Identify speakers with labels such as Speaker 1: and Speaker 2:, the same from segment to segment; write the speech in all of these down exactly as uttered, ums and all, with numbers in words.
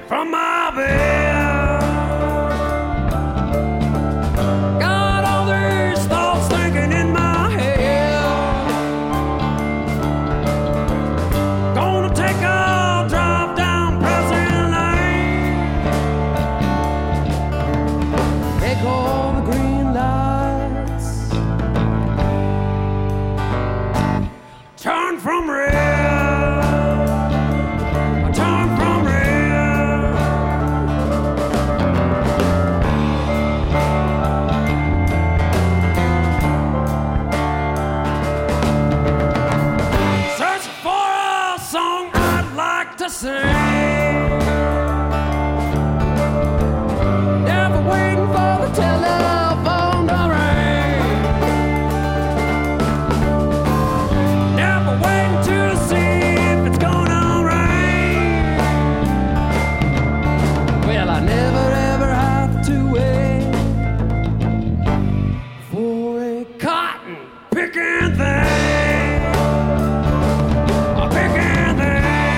Speaker 1: from my bed. Got all these thoughts thinking in my head. Gonna take a drive down President Lane. Take all the green lights, turn from red. Sing. Never waiting for the telephone to ring. Never waiting to see if it's gonna rain. Well, I never ever have to wait for a cotton picking thing. A picking thing.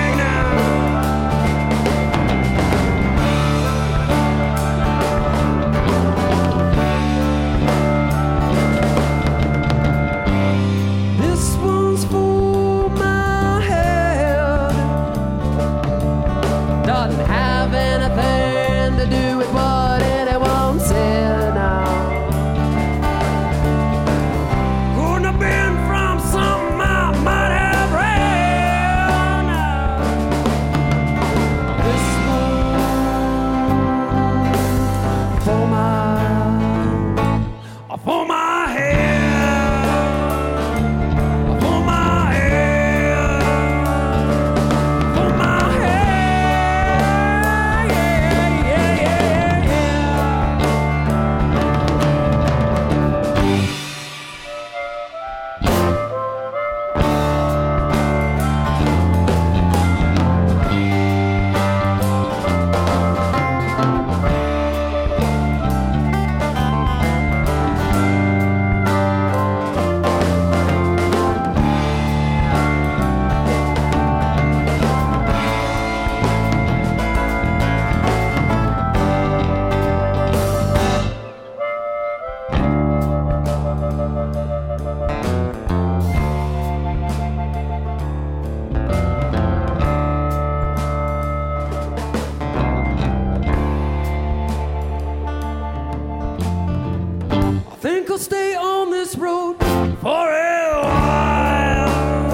Speaker 1: Stay on this road for a while.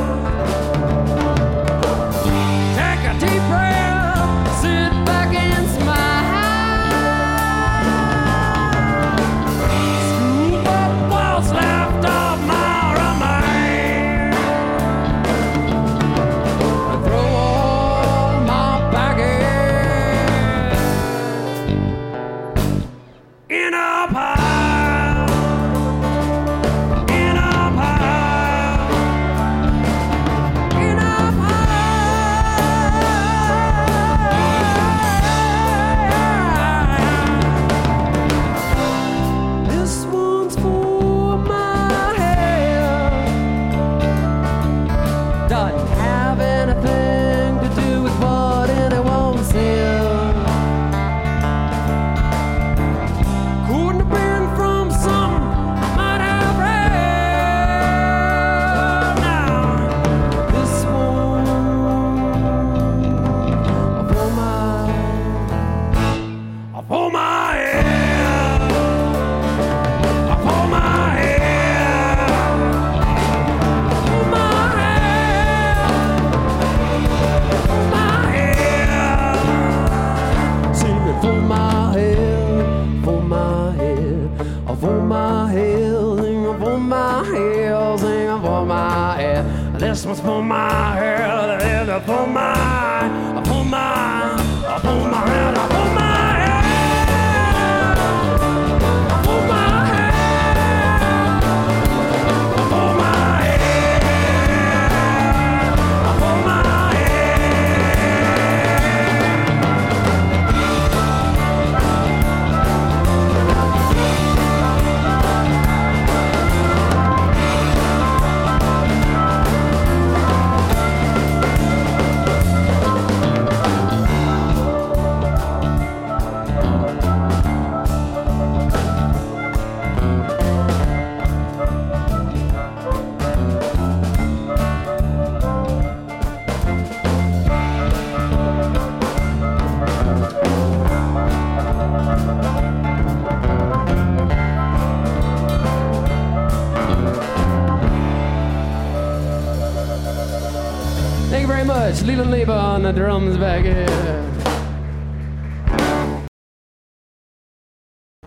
Speaker 1: Take a deep breath, sit back and smile. Scoop up what's left of my remains and throw all my baggage in a pile. This one's for my head, this is for my, for my, for my head, for my head, for my head, for my head, for my head.
Speaker 2: very much. Leland Lieber on the drums back here.